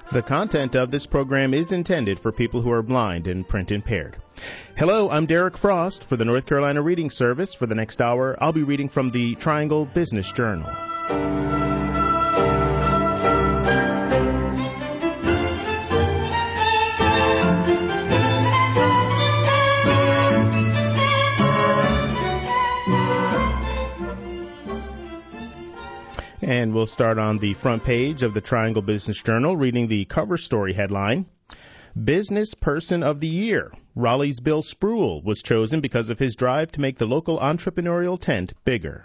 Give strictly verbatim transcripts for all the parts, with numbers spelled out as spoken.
The content of this program is intended for people who are blind and print impaired. Hello, I'm Derek Frost for the North Carolina Reading Service. For the next hour, I'll be reading from the Triangle Business Journal. And we'll start on the front page of the Triangle Business Journal, reading the cover story headline, Business Person of the Year. Raleigh's Bill Spruill was chosen because of his drive to make the local entrepreneurial tent bigger.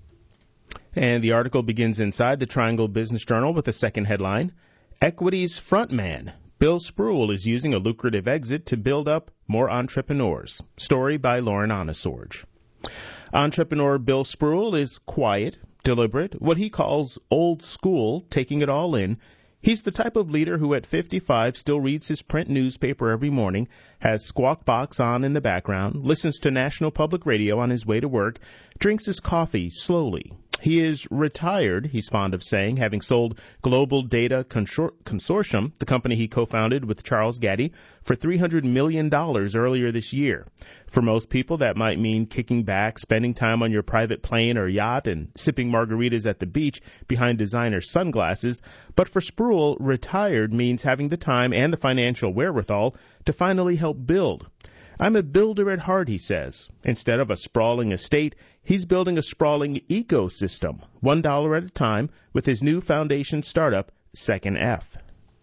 And the article begins inside the Triangle Business Journal with a second headline, Equity's Frontman. Bill Spruill is using a lucrative exit to build up more entrepreneurs. Story by Lauren Onesorge. Entrepreneur Bill Spruill is quiet, deliberate, what he calls old school, taking it all in. He's the type of leader who at fifty-five still reads his print newspaper every morning, has Squawk Box on in the background, listens to National Public Radio on his way to work, drinks his coffee slowly. He is retired, he's fond of saying, having sold Global Data Consor- Consortium, the company he co-founded with Charles Gaddy, for three hundred million dollars earlier this year. For most people, that might mean kicking back, spending time on your private plane or yacht, and sipping margaritas at the beach behind designer sunglasses. But for Spruill, retired means having the time and the financial wherewithal to finally help build. I'm a builder at heart, he says. Instead of a sprawling estate, he's building a sprawling ecosystem, one dollar at a time, with his new foundation startup, Second F.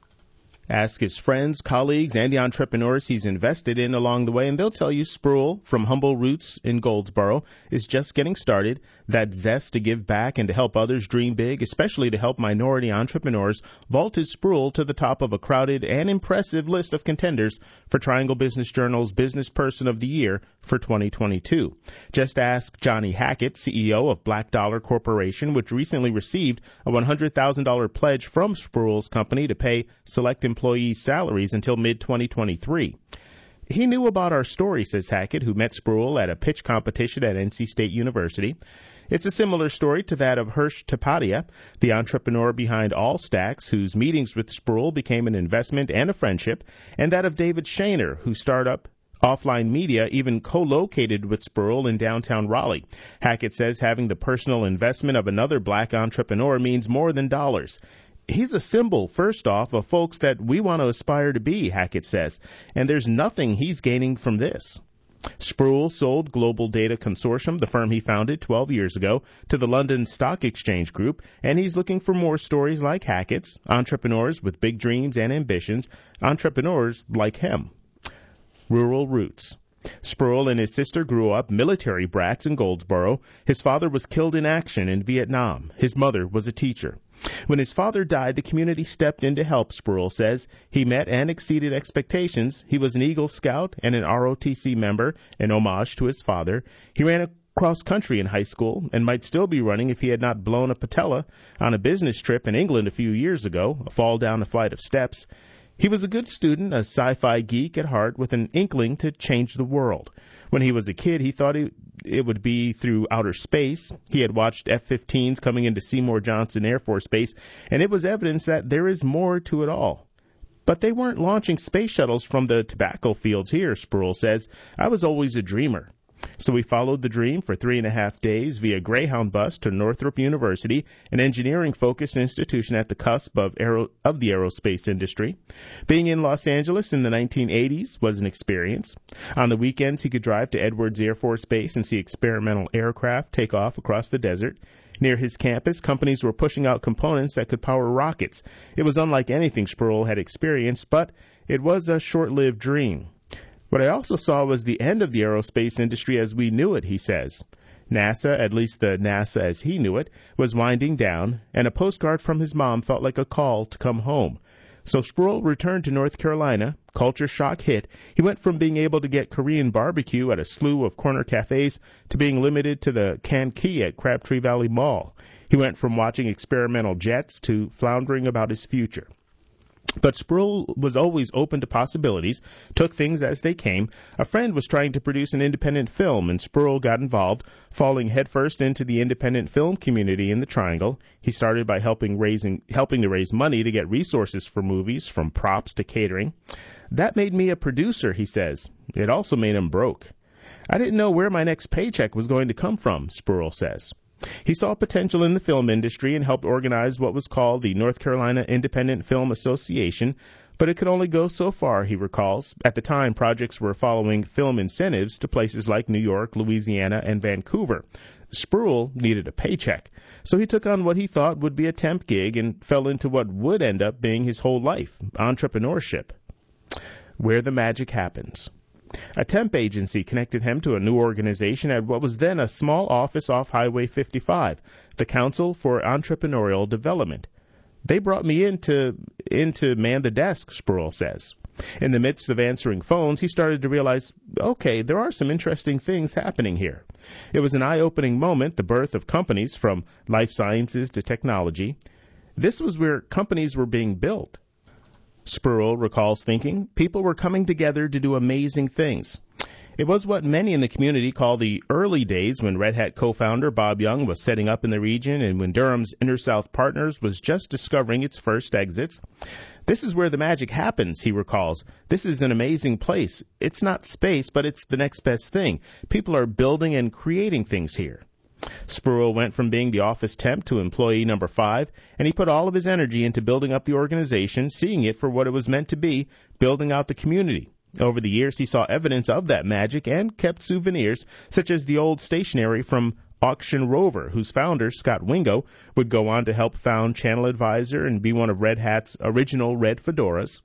Ask his friends, colleagues, and the entrepreneurs he's invested in along the way, and they'll tell you Spruill, from humble roots in Goldsboro, is just getting started. That zest to give back and to help others dream big, especially to help minority entrepreneurs, vaulted Spruill to the top of a crowded and impressive list of contenders for Triangle Business Journal's Business Person of the Year for twenty twenty-two. Just ask Johnny Hackett, C E O of Black Dollar Corporation, which recently received a one hundred thousand dollars pledge from Spruill's company to pay select employees employees' salaries until mid twenty twenty-three. He knew about our story, says Hackett, who met Spruill at a pitch competition at N C State University. It's a similar story to that of Hirsch Tapadia, the entrepreneur behind Allstacks, whose meetings with Spruill became an investment and a friendship, and that of David Shaner, whose startup Offline Media even co-located with Spruill in downtown Raleigh. Hackett says having the personal investment of another black entrepreneur means more than dollars. He's a symbol, first off, of folks that we want to aspire to be, Hackett says, and there's nothing he's gaining from this. Spruill sold Global Data Consortium, the firm he founded twelve years ago, to the London Stock Exchange Group, and he's looking for more stories like Hackett's, entrepreneurs with big dreams and ambitions, entrepreneurs like him. Rural roots. Spruill and his sister grew up military brats in Goldsboro. His father was killed in action in Vietnam. His mother was a teacher. When his father died, the community stepped in to help, Spruill says. He met and exceeded expectations. He was an Eagle Scout and an R O T C member, an homage to his father. He ran across country in high school and might still be running if he had not blown a patella on a business trip in England a few years ago, a fall down a flight of steps. He was a good student, a sci-fi geek at heart with an inkling to change the world. When he was a kid, he thought it, it would be through outer space. He had watched F fifteens coming into Seymour Johnson Air Force Base, and it was evidence that there is more to it all. But they weren't launching space shuttles from the tobacco fields here, Spruill says. I was always a dreamer. So we followed the dream for three and a half days via Greyhound bus to Northrop University, an engineering-focused institution at the cusp of, aero- of the aerospace industry. Being in Los Angeles in the nineteen eighties was an experience. On the weekends, he could drive to Edwards Air Force Base and see experimental aircraft take off across the desert. Near his campus, companies were pushing out components that could power rockets. It was unlike anything Spruill had experienced, but it was a short-lived dream. What I also saw was the end of the aerospace industry as we knew it, he says. NASA, at least the NASA as he knew it, was winding down, and a postcard from his mom felt like a call to come home. So Spruill returned to North Carolina. Culture shock hit. He went from being able to get Korean barbecue at a slew of corner cafes to being limited to the canned key at Crabtree Valley Mall. He went from watching experimental jets to floundering about his future. But Spruill was always open to possibilities, took things as they came. A friend was trying to produce an independent film, and Spruill got involved, falling headfirst into the independent film community in the Triangle. He started by helping raising, helping to raise money to get resources for movies, from props to catering. That made me a producer, he says. It also made him broke. I didn't know where my next paycheck was going to come from, Spruill says. He saw potential in the film industry and helped organize what was called the North Carolina Independent Film Association, but it could only go so far, he recalls. At the time, projects were following film incentives to places like New York, Louisiana, and Vancouver. Spruill needed a paycheck, so he took on what he thought would be a temp gig and fell into what would end up being his whole life, entrepreneurship. Where the magic happens. A temp agency connected him to a new organization at what was then a small office off Highway fifty-five, the Council for Entrepreneurial Development. They brought me in to, in to man the desk, Spruill says. In the midst of answering phones, he started to realize, okay, there are some interesting things happening here. It was an eye-opening moment, the birth of companies from life sciences to technology. This was where companies were being built. Spruill recalls thinking, people were coming together to do amazing things. It was what many in the community call the early days, when Red Hat co-founder Bob Young was setting up in the region and when Durham's InterSouth Partners was just discovering its first exits. This is where the magic happens, he recalls. This is an amazing place. It's not space, but it's the next best thing. People are building and creating things here. Spruill went from being the office temp to employee number five, and he put all of his energy into building up the organization, seeing it for what it was meant to be, building out the community. Over the years, he saw evidence of that magic and kept souvenirs, such as the old stationery from Auction Rover, whose founder, Scott Wingo, would go on to help found Channel Advisor and be one of Red Hat's original red fedoras.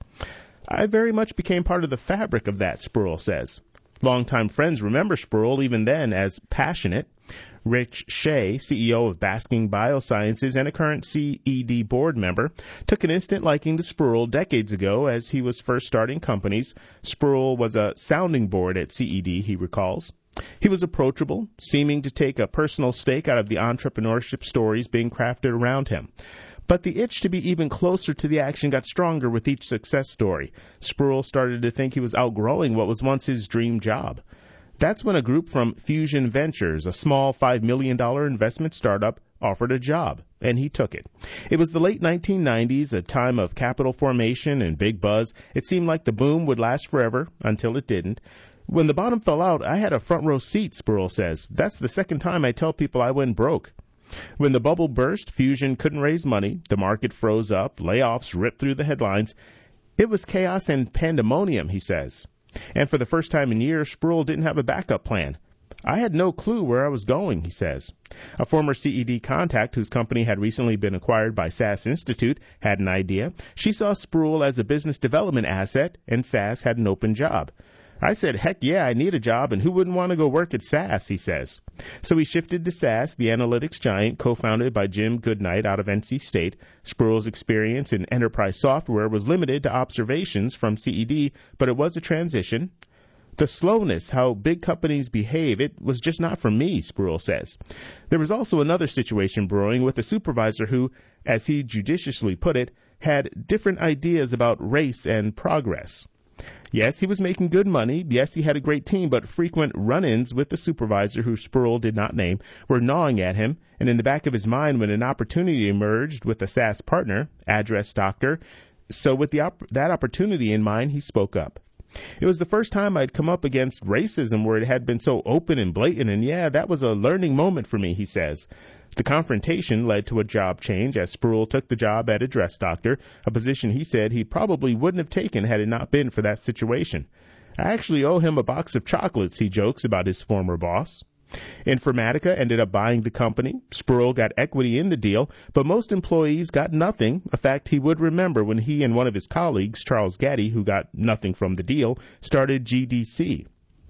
I very much became part of the fabric of that, Spruill says. Longtime friends remember Spruill even then as passionate. Rich Shea, C E O of Basking Biosciences and a current C E D board member, took an instant liking to Spruill decades ago as he was first starting companies. Spruill was a sounding board at C E D, he recalls. He was approachable, seeming to take a personal stake out of the entrepreneurship stories being crafted around him. But the itch to be even closer to the action got stronger with each success story. Spruill started to think he was outgrowing what was once his dream job. That's when a group from Fusion Ventures, a small five million dollars investment startup, offered a job, and he took it. It was the late nineteen nineties, a time of capital formation and big buzz. It seemed like the boom would last forever, until it didn't. When the bottom fell out, I had a front row seat, Spruill says. That's the second time I tell people I went broke. When the bubble burst, Fusion couldn't raise money, the market froze up, layoffs ripped through the headlines. It was chaos and pandemonium, he says. And for the first time in years, Spruill didn't have a backup plan. I had no clue where I was going, he says. A former C E D contact whose company had recently been acquired by S A S Institute had an idea. She saw Spruill as a business development asset, and S A S had an open job. I said, heck yeah, I need a job, and who wouldn't want to go work at S A S, he says. So he shifted to S A S, the analytics giant co-founded by Jim Goodnight out of N C State. Spruill's experience in enterprise software was limited to observations from C E D, but it was a transition. The slowness, how big companies behave, it was just not for me, Spruill says. There was also another situation brewing with a supervisor who, as he judiciously put it, had different ideas about race and progress. Yes, he was making good money. Yes, he had a great team, but frequent run-ins with the supervisor, who Spruill did not name, were gnawing at him, and in the back of his mind when an opportunity emerged with a S A S partner, Address Doctor, so with the op- that opportunity in mind, he spoke up. It was the first time I'd come up against racism where it had been so open and blatant, and yeah, that was a learning moment for me, he says. The confrontation led to a job change as Spruill took the job at Address Doctor, a position he said he probably wouldn't have taken had it not been for that situation. I actually owe him a box of chocolates, he jokes about his former boss. Informatica ended up buying the company. Spruill got equity in the deal, but most employees got nothing, a fact he would remember when he and one of his colleagues, Charles Gaddy, who got nothing from the deal, started G D C.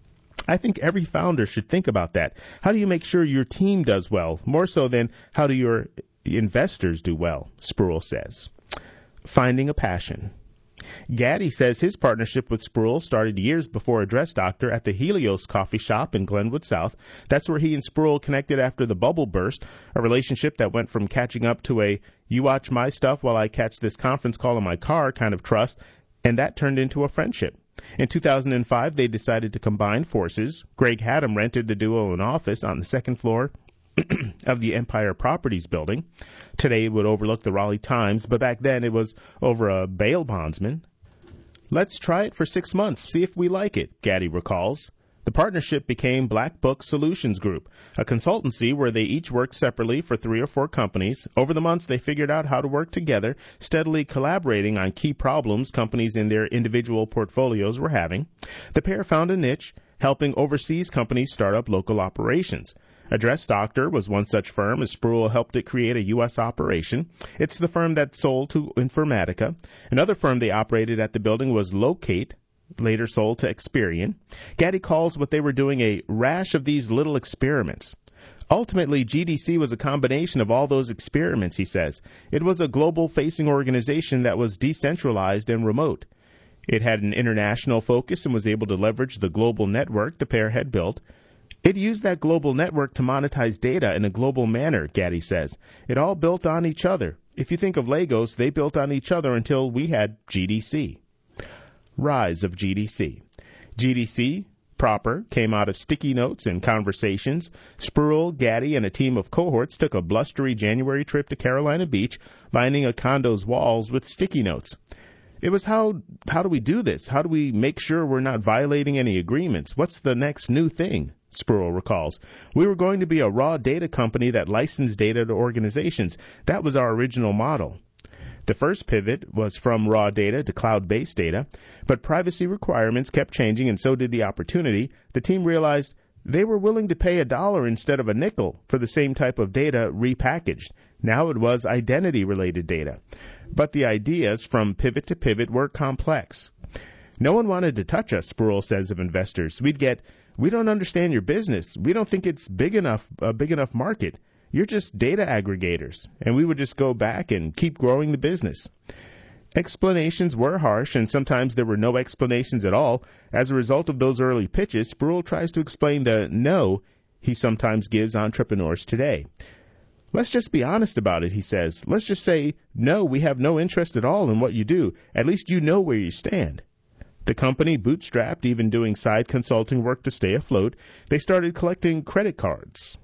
I think every founder should think about that. How do you make sure your team does well, more so than how do your investors do well, Spruill says. Finding a passion. Gaddy says his partnership with Spruill started years before Address Doctor at the Helios coffee shop in Glenwood South. That's where he and Spruill connected after the bubble burst, a relationship that went from catching up to a you watch my stuff while I catch this conference call in my car kind of trust, and that turned into a friendship. In two thousand five, they decided to combine forces. Greg Haddam rented the duo an office on the second floor of the Empire Properties building. Today it would overlook the Raleigh Times, but back then it was over a bail bondsman. Let's try it for six months, see if we like it, Gaddy recalls. The partnership became Black Book Solutions Group, a consultancy where they each worked separately for three or four companies. Over the months, they figured out how to work together, steadily collaborating on key problems companies in their individual portfolios were having. The pair found a niche, helping overseas companies start up local operations. Address Doctor was one such firm, as Spruill helped it create a U S operation. It's the firm that sold to Informatica. Another firm they operated at the building was Locate, later sold to Experian. Gaddy calls what they were doing a rash of these little experiments. Ultimately, G D C was a combination of all those experiments, he says. It was a global-facing organization that was decentralized and remote. It had an international focus and was able to leverage the global network the pair had built. It used that global network to monetize data in a global manner, Gaddy says. It all built on each other. If you think of Legos, they built on each other until we had G D C. Rise of G D C. G D C proper came out of sticky notes and conversations. Spruill, Gaddy, and a team of cohorts took a blustery January trip to Carolina Beach, lining a condo's walls with sticky notes. It was how how do we do this? How do we make sure we're not violating any agreements? What's the next new thing? Spruill recalls. We were going to be a raw data company that licensed data to organizations. That was our original model. The first pivot was from raw data to cloud-based data, but privacy requirements kept changing and so did the opportunity. The team realized they were willing to pay a dollar instead of a nickel for the same type of data repackaged. Now it was identity-related data. But the ideas from pivot to pivot were complex. No one wanted to touch us, Spruill says of investors. We'd get, we don't understand your business. We don't think it's big enough, a big enough market. You're just data aggregators. And we would just go back and keep growing the business. Explanations were harsh, and sometimes there were no explanations at all. As a result of those early pitches, Spruill tries to explain the no he sometimes gives entrepreneurs today. Let's just be honest about it, he says. Let's just say, no, we have no interest at all in what you do. At least you know where you stand. The company bootstrapped, even doing side consulting work to stay afloat. They started collecting credit cards.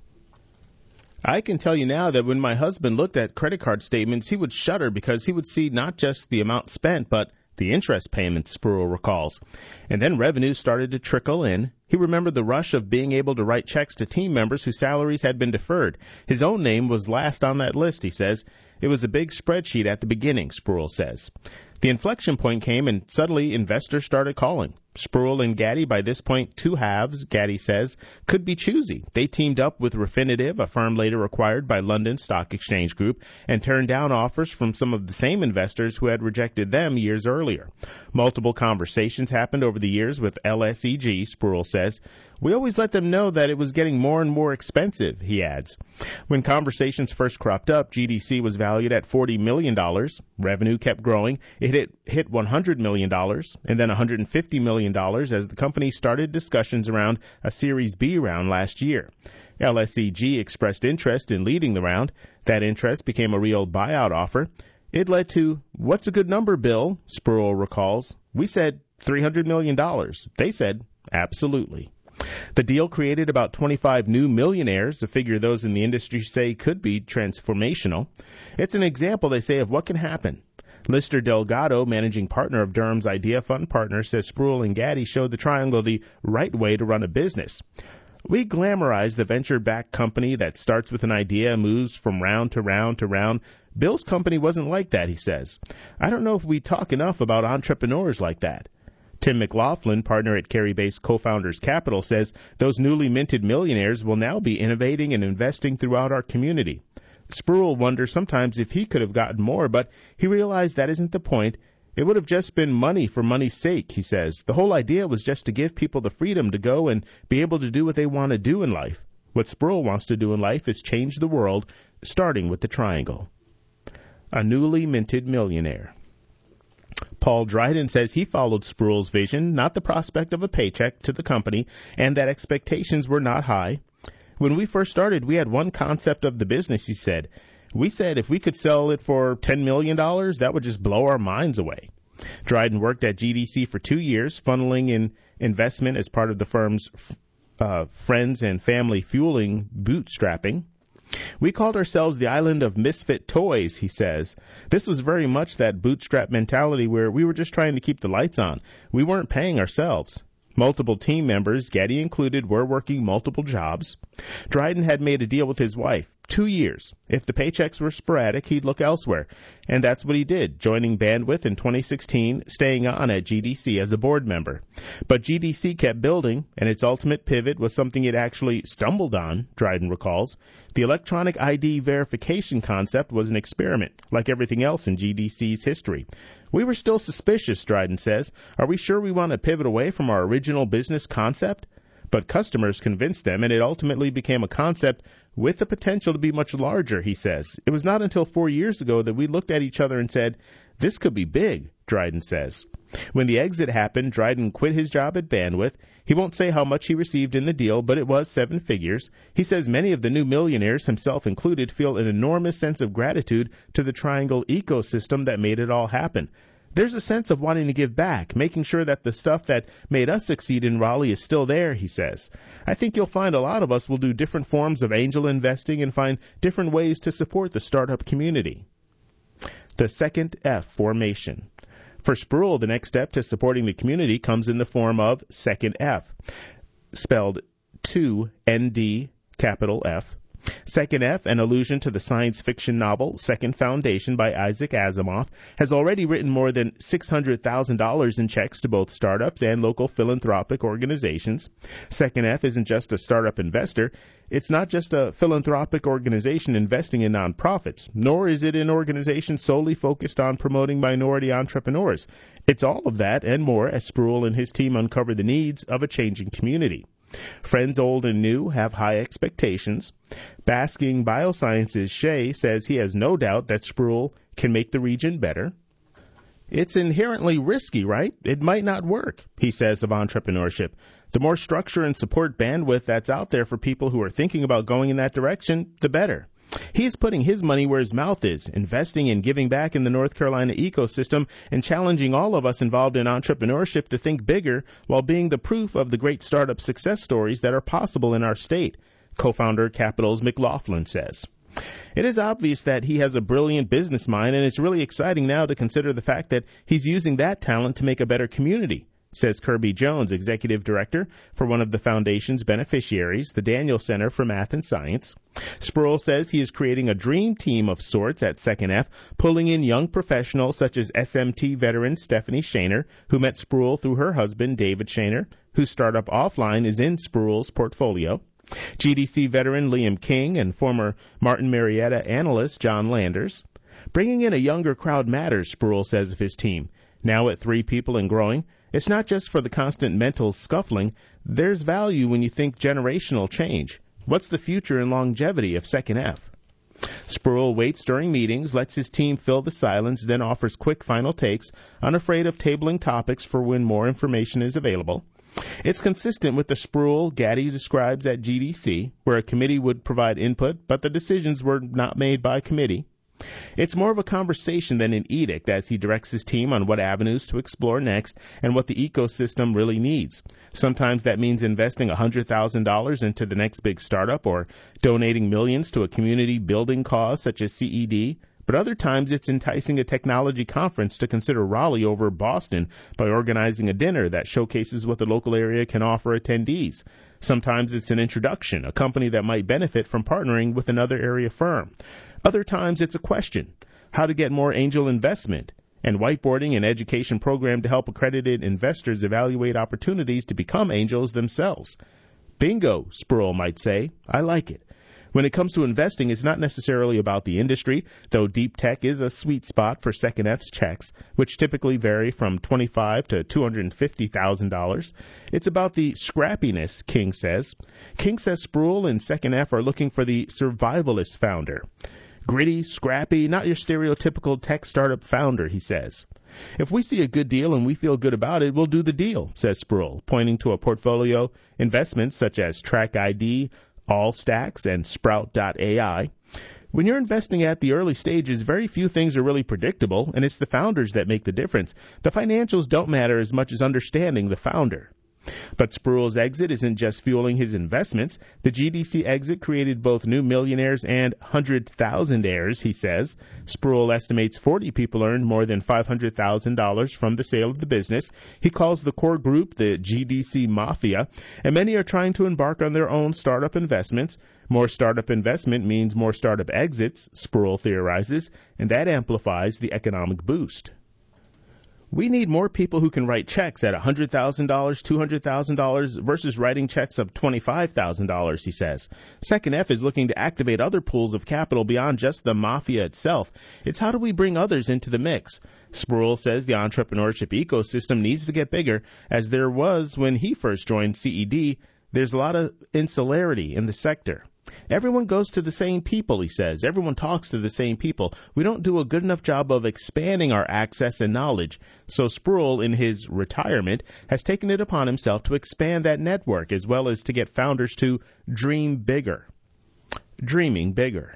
I can tell you now that when my husband looked at credit card statements, he would shudder because he would see not just the amount spent, but the interest payments, Spruill recalls. And then revenue started to trickle in. He remembered the rush of being able to write checks to team members whose salaries had been deferred. His own name was last on that list, he says. It was a big spreadsheet at the beginning, Spruill says. The inflection point came, and suddenly investors started calling. Spruill and Gaddy, by this point two halves, Gaddy says, could be choosy. They teamed up with Refinitiv, a firm later acquired by London Stock Exchange Group, and turned down offers from some of the same investors who had rejected them years earlier. Multiple conversations happened over the years with L S E G, Spruill says. We always let them know that it was getting more and more expensive, he adds. When conversations first cropped up, G D C was valued at forty million dollars. Revenue kept growing. It hit, hit one hundred million dollars and then one hundred fifty million dollars as the company started discussions around a Series B round last year. L S E G expressed interest in leading the round. That interest became a real buyout offer. It led to, what's a good number, Bill? Spruill recalls. We said three hundred million dollars. They said, absolutely. The deal created about twenty-five new millionaires, a figure those in the industry say could be transformational. It's an example, they say, of what can happen. Lister Delgado, managing partner of Durham's Idea Fund Partners, says Spruill and Gaddy showed the triangle the right way to run a business. We glamorize the venture-backed company that starts with an idea, moves from round to round to round. Bill's company wasn't like that, he says. I don't know if we talk enough about entrepreneurs like that. Tim McLaughlin, partner at Cary-based Co-Founders Capital, says those newly minted millionaires will now be innovating and investing throughout our community. Spruill wonders sometimes if he could have gotten more, but he realized that isn't the point. It would have just been money for money's sake, he says. The whole idea was just to give people the freedom to go and be able to do what they want to do in life. What Spruill wants to do in life is change the world, starting with the triangle. A newly minted millionaire. Paul Dryden says he followed Spruill's vision, not the prospect of a paycheck to the company, and that expectations were not high. When we first started, we had one concept of the business, he said. We said if we could sell it for ten million dollars, that would just blow our minds away. Dryden worked at G D C for two years, funneling in investment as part of the firm's uh, friends and family fueling bootstrapping. We called ourselves the island of misfit toys, he says. This was very much that bootstrap mentality where we were just trying to keep the lights on. We weren't paying ourselves. Multiple team members, Getty included, were working multiple jobs. Dryden had made a deal with his wife. Two years. If the paychecks were sporadic, he'd look elsewhere. And that's what he did, joining Bandwidth in twenty sixteen, staying on at G D C as a board member. But G D C kept building, and its ultimate pivot was something it actually stumbled on, Dryden recalls. The electronic I D verification concept was an experiment, like everything else in G D C's history. We were still suspicious, Dryden says. Are we sure we want to pivot away from our original business concept? But customers convinced them, and it ultimately became a concept with the potential to be much larger, he says. It was not until four years ago that we looked at each other and said, this could be big, Dryden says. When the exit happened, Dryden quit his job at Bandwidth. He won't say how much he received in the deal, but it was seven figures. He says many of the new millionaires, himself included, feel an enormous sense of gratitude to the Triangle ecosystem that made it all happen. There's a sense of wanting to give back, making sure that the stuff that made us succeed in Raleigh is still there, he says. I think you'll find a lot of us will do different forms of angel investing and find different ways to support the startup community. The second F formation. For Spruill, the next step to supporting the community comes in the form of Second F, spelled two N D capital F. Second F, an allusion to the science fiction novel Second Foundation by Isaac Asimov, has already written more than six hundred thousand dollars in checks to both startups and local philanthropic organizations. Second F isn't just a startup investor. It's not just a philanthropic organization investing in nonprofits, nor is it an organization solely focused on promoting minority entrepreneurs. It's all of that and more as Spruill and his team uncover the needs of a changing community. Friends old and new have high expectations. Basking Biosciences' Shea says he has no doubt that Spruill can make the region better. It's inherently risky, right? It might not work, he says of entrepreneurship. The more structure and support bandwidth that's out there for people who are thinking about going in that direction, the better. He is putting his money where his mouth is, investing and giving back in the North Carolina ecosystem and challenging all of us involved in entrepreneurship to think bigger while being the proof of the great startup success stories that are possible in our state, co-founder Capital's McLaughlin says. It is obvious that he has a brilliant business mind, and it's really exciting now to consider the fact that he's using that talent to make a better community, says Kirby Jones, executive director for one of the foundation's beneficiaries, the Daniel Center for Math and Science. Spruill says he is creating a dream team of sorts at Second F, pulling in young professionals such as S M T veteran Stephanie Shaner, who met Spruill through her husband, David Shaner, whose startup Offline is in Spruill's portfolio. G D C veteran Liam King and former Martin Marietta analyst John Landers. Bringing in a younger crowd matters, Spruill says of his team. Now at three people and growing, it's not just for the constant mental scuffling. There's value when you think generational change. What's the future and longevity of Second F? Spruill waits during meetings, lets his team fill the silence, then offers quick final takes, unafraid of tabling topics for when more information is available. It's consistent with the Spruill Getty describes at G D C, where a committee would provide input, but the decisions were not made by committee. It's more of a conversation than an edict as he directs his team on what avenues to explore next and what the ecosystem really needs. Sometimes that means investing one hundred thousand dollars into the next big startup or donating millions to a community building cause such as C E D. But other times it's enticing a technology conference to consider Raleigh over Boston by organizing a dinner that showcases what the local area can offer attendees. Sometimes it's an introduction, a company that might benefit from partnering with another area firm. Other times it's a question, how to get more angel investment, and whiteboarding an education program to help accredited investors evaluate opportunities to become angels themselves. Bingo, Spruill might say. I like it. When it comes to investing, it's not necessarily about the industry, though deep tech is a sweet spot for Second F's checks, which typically vary from twenty-five thousand dollars to two hundred fifty thousand dollars. It's about the scrappiness, King says. King says Spruill and Second F are looking for the survivalist founder. Gritty, scrappy, not your stereotypical tech startup founder, he says. If we see a good deal and we feel good about it, we'll do the deal, says Spruill, pointing to a portfolio investments such as Track I D, Allstacks, and Sprout dot A I. When you're investing at the early stages, very few things are really predictable, and it's the founders that make the difference. The financials don't matter as much as understanding the founder. But Spruill's exit isn't just fueling his investments. The G D C exit created both new millionaires and one hundred thousandaires, he says. Spruill estimates forty people earned more than five hundred thousand dollars from the sale of the business. He calls the core group the G D C Mafia, and many are trying to embark on their own startup investments. More startup investment means more startup exits, Spruill theorizes, and that amplifies the economic boost. We need more people who can write checks at one hundred thousand dollars, two hundred thousand dollars versus writing checks of twenty-five thousand dollars, he says. Second F is looking to activate other pools of capital beyond just the mafia itself. It's how do we bring others into the mix? Spruill says the entrepreneurship ecosystem needs to get bigger, as there was when he first joined C E D. There's a lot of insularity in the sector. Everyone goes to the same people, he says. Everyone talks to the same people. We don't do a good enough job of expanding our access and knowledge. So Spruill, in his retirement, has taken it upon himself to expand that network as well as to get founders to dream bigger. Dreaming bigger.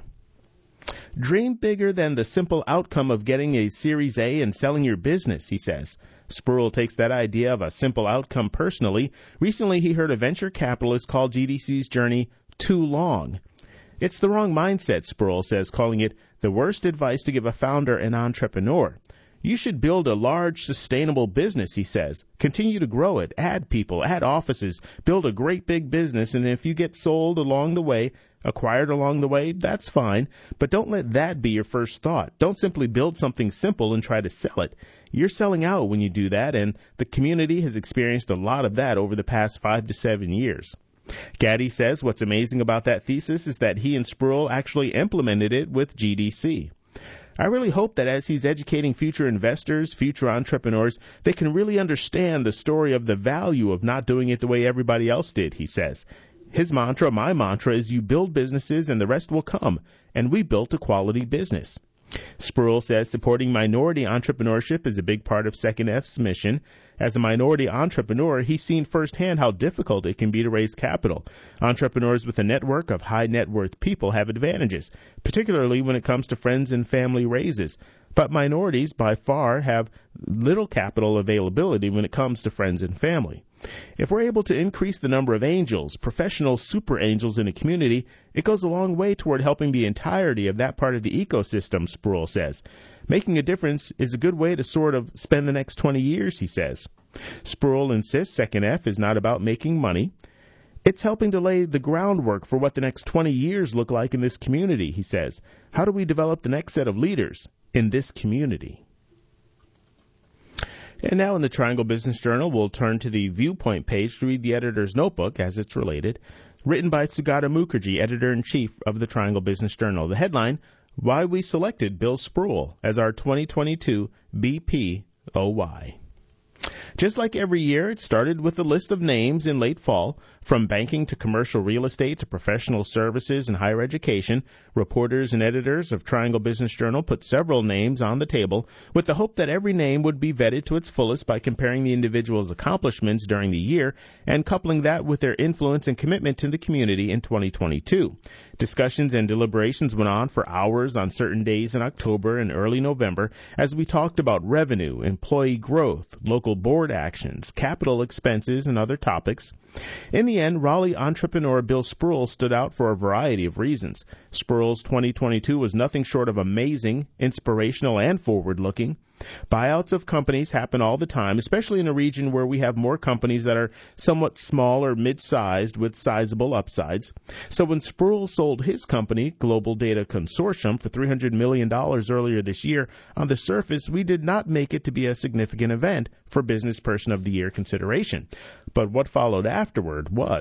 Dream bigger than the simple outcome of getting a Series A and selling your business, he says. Spruill takes that idea of a simple outcome personally. Recently, he heard a venture capitalist call G D C's journey too long. It's the wrong mindset, Spruill says, calling it the worst advice to give a founder and entrepreneur. You should build a large, sustainable business, he says. Continue to grow it, add people, add offices, build a great big business, and if you get sold along the way, acquired along the way, that's fine. But don't let that be your first thought. Don't simply build something simple and try to sell it. You're selling out when you do that, and the community has experienced a lot of that over the past five to seven years. Gaddy says what's amazing about that thesis is that he and Spruill actually implemented it with G D C. I really hope that as he's educating future investors, future entrepreneurs, they can really understand the story of the value of not doing it the way everybody else did, he says. His mantra, my mantra, is you build businesses and the rest will come, and we built a quality business. Spruill says supporting minority entrepreneurship is a big part of Second F's mission. As a minority entrepreneur, he's seen firsthand how difficult it can be to raise capital. Entrepreneurs with a network of high net worth people have advantages, particularly when it comes to friends and family raises. But minorities, by far, have little capital availability when it comes to friends and family. If we're able to increase the number of angels, professional super angels in a community, it goes a long way toward helping the entirety of that part of the ecosystem, Spruill says. Making a difference is a good way to sort of spend the next twenty years, he says. Spruill insists Second F is not about making money. It's helping to lay the groundwork for what the next twenty years look like in this community, he says. How do we develop the next set of leaders in this community? And now in the Triangle Business Journal, we'll turn to the Viewpoint page to read the editor's notebook as it's related, written by Sugata Mukherjee, editor-in-chief of the Triangle Business Journal. The headline, Why We Selected Bill Spruill as Our twenty twenty-two B P O Y. Just like every year, it started with a list of names in late fall. From banking to commercial real estate to professional services and higher education, reporters and editors of Triangle Business Journal put several names on the table with the hope that every name would be vetted to its fullest by comparing the individual's accomplishments during the year and coupling that with their influence and commitment to the community in twenty twenty-two. Discussions and deliberations went on for hours on certain days in October and early November as we talked about revenue, employee growth, local board actions, capital expenses, and other topics. In the end, Raleigh entrepreneur Bill Spruill stood out for a variety of reasons. Spruill's twenty twenty-two was nothing short of amazing, inspirational, and forward-looking. Buyouts of companies happen all the time, especially in a region where we have more companies that are somewhat small or mid-sized with sizable upsides. So when Spruill sold his company, Global Data Consortium, for three hundred million dollars earlier this year, on the surface, we did not make it to be a significant event for Business Person of the Year consideration. But what followed afterward was.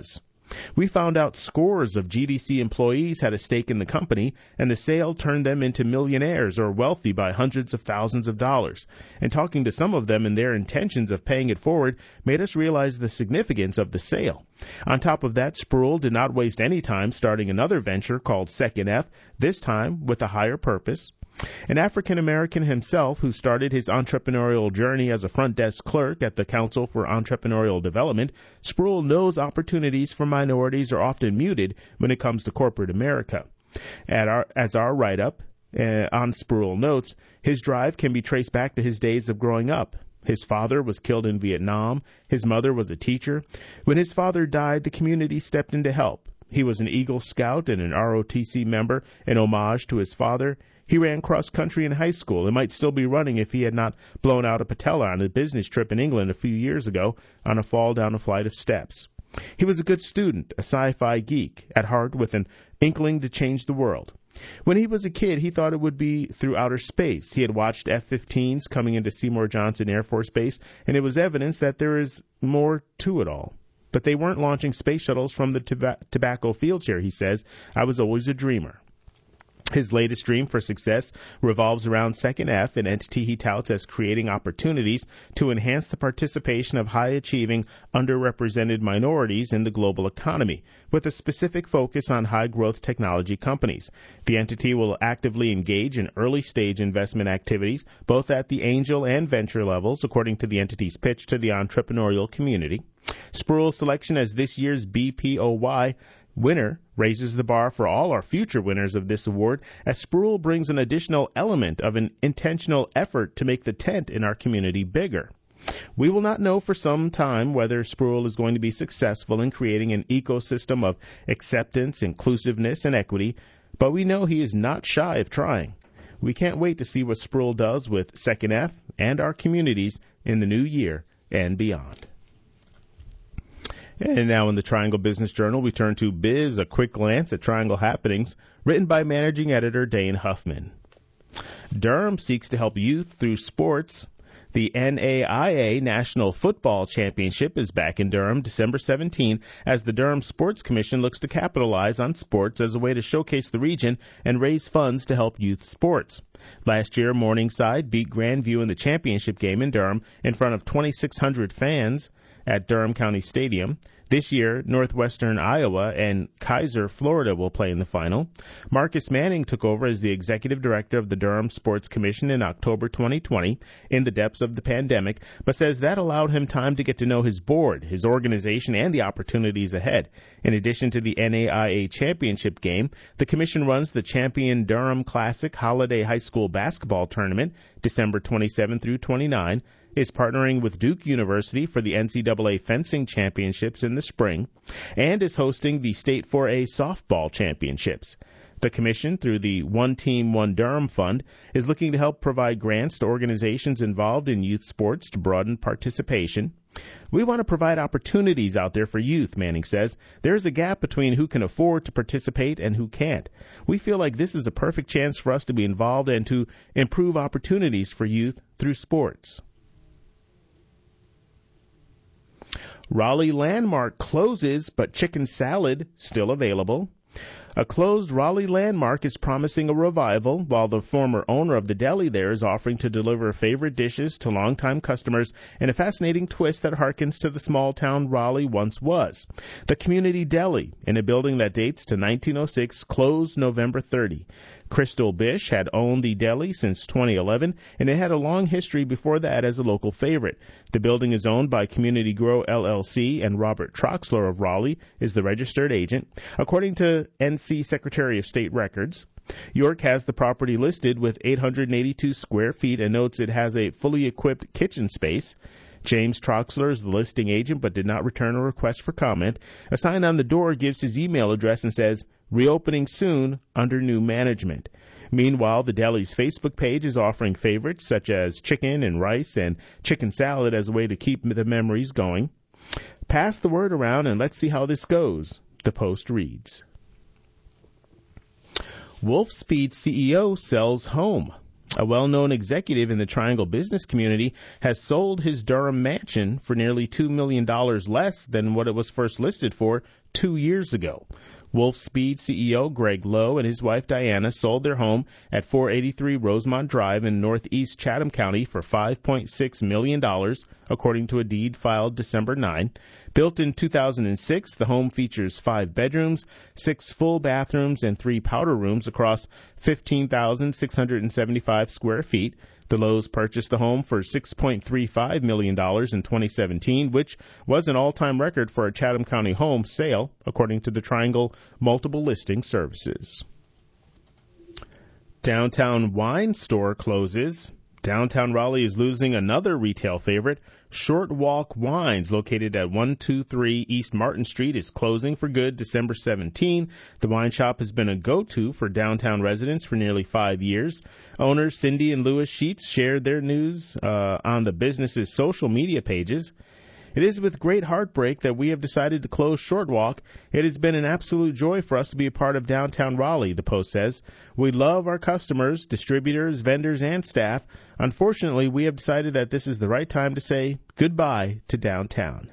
We found out scores of G D C employees had a stake in the company, and the sale turned them into millionaires or wealthy by hundreds of thousands of dollars. And talking to some of them and their intentions of paying it forward made us realize the significance of the sale. On top of that, Spruill did not waste any time starting another venture called Second F, this time with a higher purpose. An African-American himself who started his entrepreneurial journey as a front desk clerk at the Council for Entrepreneurial Development, Spruill knows opportunities for minorities are often muted when it comes to corporate America. At our, as our write-up uh, on Spruill notes, his drive can be traced back to his days of growing up. His father was killed in Vietnam. His mother was a teacher. When his father died, the community stepped in to help. He was an Eagle Scout and an R O T C member in homage to his father. He ran cross-country in high school and might still be running if he had not blown out a patella on a business trip in England a few years ago on a fall down a flight of steps. He was a good student, a sci-fi geek, at heart with an inkling to change the world. When he was a kid, he thought it would be through outer space. He had watched F fifteens coming into Seymour Johnson Air Force Base, and it was evidence that there is more to it all. But they weren't launching space shuttles from the toba- tobacco fields here, he says. I was always a dreamer. His latest dream for success revolves around Second F, an entity he touts as creating opportunities to enhance the participation of high-achieving, underrepresented minorities in the global economy, with a specific focus on high-growth technology companies. The entity will actively engage in early-stage investment activities, both at the angel and venture levels, according to the entity's pitch to the entrepreneurial community. Spruill's selection as this year's B P O Y winner raises the bar for all our future winners of this award, as Spruill brings an additional element of an intentional effort to make the tent in our community bigger. We will not know for some time whether Spruill is going to be successful in creating an ecosystem of acceptance, inclusiveness, and equity, but we know he is not shy of trying. We can't wait to see what Spruill does with Second F and our communities in the new year and beyond. And now in the Triangle Business Journal, we turn to Biz, a quick glance at Triangle happenings, written by managing editor Dane Huffman. Durham seeks to help youth through sports. The N A I A National Football Championship is back in Durham December seventeenth as the Durham Sports Commission looks to capitalize on sports as a way to showcase the region and raise funds to help youth sports. Last year, Morningside beat Grandview in the championship game in Durham in front of twenty-six hundred fans at Durham County Stadium. This year, Northwestern Iowa and Kaiser, Florida will play in the final. Marcus Manning took over as the executive director of the Durham Sports Commission in October twenty twenty in the depths of the pandemic, but says that allowed him time to get to know his board, his organization, and the opportunities ahead. In addition to the N A I A championship game, the commission runs the Champion Durham Classic Holiday High School Basketball Tournament December twenty-seventh through twenty-ninth, is partnering with Duke University for the N C double A Fencing Championships in the spring, and is hosting the State four A Softball Championships. The commission, through the One Team, One Durham Fund, is looking to help provide grants to organizations involved in youth sports to broaden participation. We want to provide opportunities out there for youth, Manning says. There is a gap between who can afford to participate and who can't. We feel like this is a perfect chance for us to be involved and to improve opportunities for youth through sports. Raleigh Landmark closes, but chicken salad still available. A closed Raleigh Landmark is promising a revival, while the former owner of the deli there is offering to deliver favorite dishes to longtime customers in a fascinating twist that harkens to the small town Raleigh once was. The Community Deli, in a building that dates to nineteen oh six, closed November thirtieth. Crystal Bish had owned the deli since twenty eleven, and it had a long history before that as a local favorite. The building is owned by Community Grow L L C, and Robert Troxler of Raleigh is the registered agent. According to N C Secretary of State records, York has the property listed with eight hundred eighty-two square feet and notes it has a fully equipped kitchen space. James Troxler is the listing agent but did not return a request for comment. A sign on the door gives his email address and says, "Reopening soon under new management." Meanwhile, the deli's Facebook page is offering favorites such as chicken and rice and chicken salad as a way to keep the memories going. Pass the word around and let's see how this goes, the Post reads. Wolfspeed C E O sells home. A well-known executive in the Triangle business community has sold his Durham mansion for nearly two million dollars less than what it was first listed for two years ago. Wolfspeed C E O Greg Lowe and his wife Diana sold their home at four eighty-three Rosemont Drive in northeast Chatham County for five point six million dollars, according to a deed filed December ninth. Built in two thousand six, the home features five bedrooms, six full bathrooms, and three powder rooms across fifteen thousand six hundred seventy-five square feet. The Lowe's purchased the home for six point three five million dollars in twenty seventeen, which was an all-time record for a Chatham County home sale, according to the Triangle Multiple Listing Services. Downtown Wine Store closes. Downtown Raleigh is losing another retail favorite. Short Walk Wines, located at one two three East Martin Street, is closing for good December seventeenth. The wine shop has been a go-to for downtown residents for nearly five years. Owners Cindy and Louis Sheets shared their news uh, on the business's social media pages. It is with great heartbreak that we have decided to close Short Walk. It has been an absolute joy for us to be a part of downtown Raleigh, the Post says. We love our customers, distributors, vendors, and staff. Unfortunately, we have decided that this is the right time to say goodbye to downtown.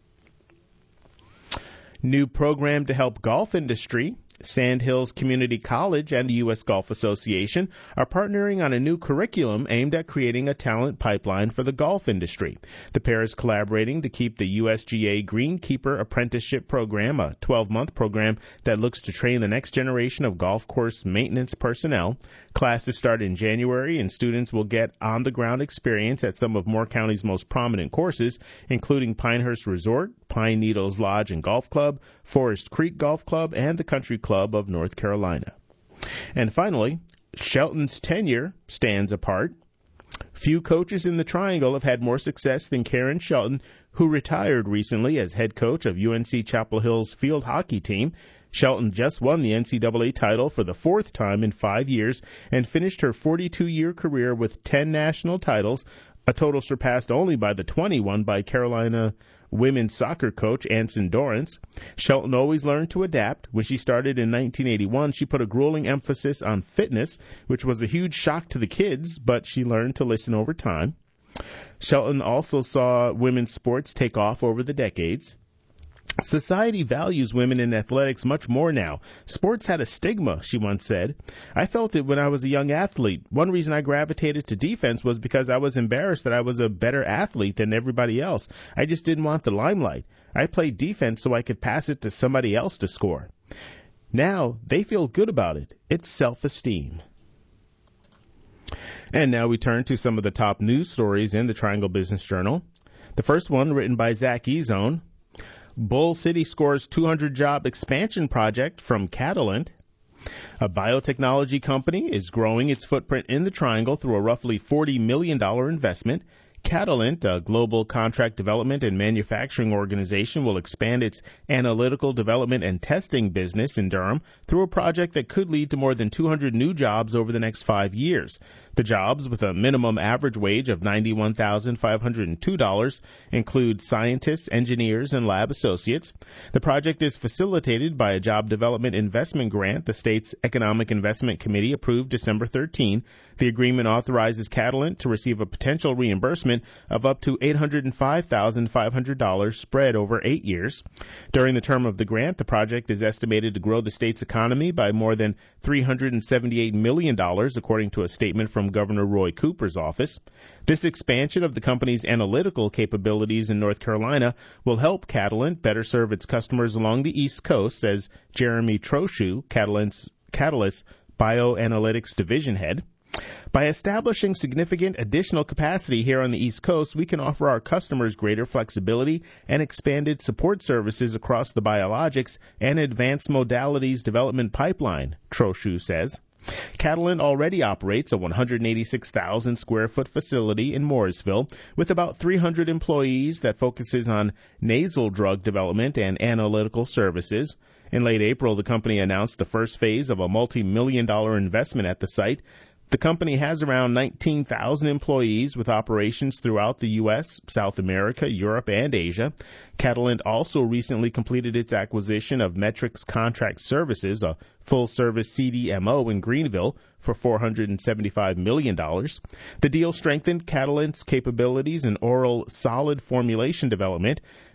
New program to help golf industry. Sandhills Community College and the U S Golf Association are partnering on a new curriculum aimed at creating a talent pipeline for the golf industry. The pair is collaborating to keep the U S G A Greenkeeper Apprenticeship Program, a twelve-month program that looks to train the next generation of golf course maintenance personnel. Classes start in January, and students will get on-the-ground experience at some of Moore County's most prominent courses, including Pinehurst Resort, Pine Needles Lodge and Golf Club, Forest Creek Golf Club, and the Country Club of North Carolina. And finally, Shelton's tenure stands apart. Few coaches in the Triangle have had more success than Karen Shelton, who retired recently as head coach of U N C Chapel Hill's field hockey team. Shelton just won the N C double A title for the fourth time in five years and finished her forty-two-year career with ten national titles, a total surpassed only by the twenty won by Carolina women's soccer coach Anson Dorrance. Shelton always learned to adapt. When she started in nineteen eighty-one, she put a grueling emphasis on fitness, which was a huge shock to the kids, but she learned to listen over time. Shelton also saw women's sports take off over the decades. Society values women in athletics much more now. Sports had a stigma, she once said. I felt it when I was a young athlete. One reason I gravitated to defense was because I was embarrassed that I was a better athlete than everybody else. I just didn't want the limelight. I played defense so I could pass it to somebody else to score. Now, they feel good about it. It's self-esteem. And now we turn to some of the top news stories in the Triangle Business Journal. The first one, written by Zach Ezone. Bull City scores two hundred job expansion project from Catalent. A biotechnology company is growing its footprint in the Triangle through a roughly forty million dollars investment. Catalent, a global contract development and manufacturing organization, will expand its analytical development and testing business in Durham through a project that could lead to more than two hundred new jobs over the next five years. The jobs, with a minimum average wage of ninety-one thousand five hundred two dollars, include scientists, engineers, and lab associates. The project is facilitated by a job development investment grant the state's Economic Investment Committee approved December thirteenth. The agreement authorizes Catalent to receive a potential reimbursement of up to eight hundred five thousand five hundred dollars spread over eight years. During the term of the grant, the project is estimated to grow the state's economy by more than three hundred seventy-eight million dollars, according to a statement from Governor Roy Cooper's office. This expansion of the company's analytical capabilities in North Carolina will help Catalent better serve its customers along the East Coast, says Jeremy Trochu, Catalent's Catalyst Bioanalytics Division Head. By establishing significant additional capacity here on the East Coast, we can offer our customers greater flexibility and expanded support services across the biologics and advanced modalities development pipeline, Trochu says. Catalent already operates a one hundred eighty-six thousand square foot facility in Mooresville with about three hundred employees that focuses on nasal drug development and analytical services. In late April, the company announced the first phase of a multi-million dollar investment at the site. The company has around nineteen thousand employees with operations throughout the U S, South America, Europe, and Asia. Catalent also recently completed its acquisition of Metrics Contract Services, a full-service C D M O in Greenville, for four hundred seventy-five million dollars. The deal strengthened Catalent's capabilities in oral solid formulation development.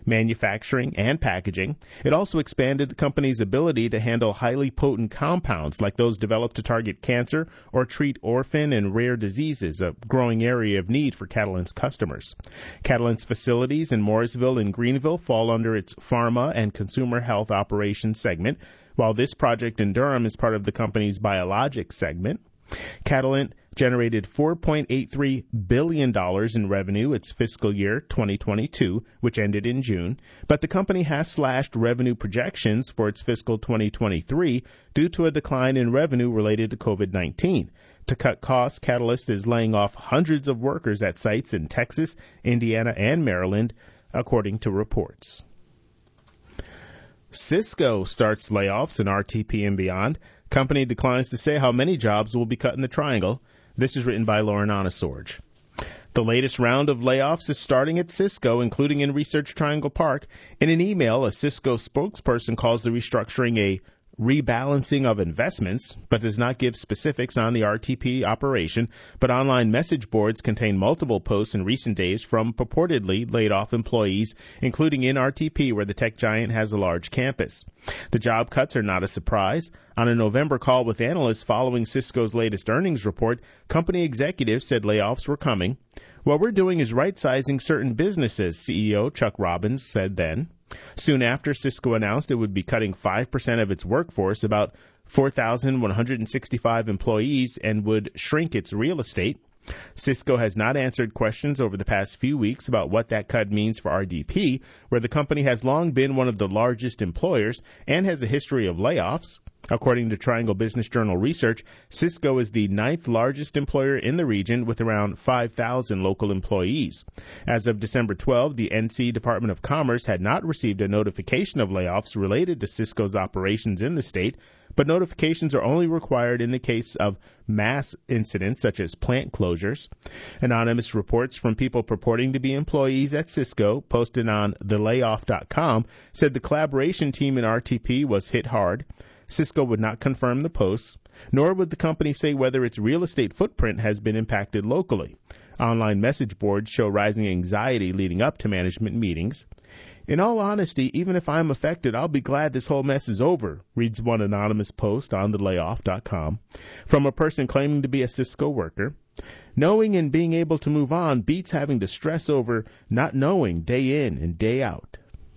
manufacturing, and packaging. It also expanded the company's ability to handle highly potent compounds like those developed to target cancer or treat orphan and rare diseases, a growing area of need for Catalent's customers. Catalent's facilities in Morrisville and Greenville fall under its Pharma and Consumer Health Operations segment, while this project in Durham is part of the company's Biologics segment. Catalent generated four point eight three billion dollars in revenue its fiscal year twenty twenty-two, which ended in June, but the company has slashed revenue projections for its fiscal twenty twenty-three due to a decline in revenue related to covid nineteen. To cut costs, Catalent is laying off hundreds of workers at sites in Texas, Indiana, and Maryland, according to reports. Cisco starts layoffs in R T P and beyond. Company declines to say how many jobs will be cut in the Triangle. This is written by Lauren Onesorge. The latest round of layoffs is starting at Cisco, including in Research Triangle Park. In an email, a Cisco spokesperson calls the restructuring a rebalancing of investments, but does not give specifics on the R T P operation. But online message boards contain multiple posts in recent days from purportedly laid-off employees, including in R T P, where the tech giant has a large campus. The job cuts are not a surprise. On a November call with analysts following Cisco's latest earnings report, company executives said layoffs were coming. What we're doing is right-sizing certain businesses, C E O Chuck Robbins said then. Soon after, Cisco announced it would be cutting five percent of its workforce, about four thousand one hundred sixty-five employees, and would shrink its real estate. Cisco has not answered questions over the past few weeks about what that cut means for R D P, where the company has long been one of the largest employers and has a history of layoffs. According to Triangle Business Journal research, Cisco is the ninth largest employer in the region with around five thousand local employees. As of December twelfth, the N C Department of Commerce had not received a notification of layoffs related to Cisco's operations in the state, but notifications are only required in the case of mass incidents such as plant closures. Anonymous reports from people purporting to be employees at Cisco, posted on the layoff dot com, said the collaboration team in R T P was hit hard. Cisco would not confirm the posts, nor would the company say whether its real estate footprint has been impacted locally. Online message boards show rising anxiety leading up to management meetings. In all honesty, even if I'm affected, I'll be glad this whole mess is over, reads one anonymous post on the layoff dot com from a person claiming to be a Cisco worker. Knowing and being able to move on beats having to stress over not knowing day in and day out.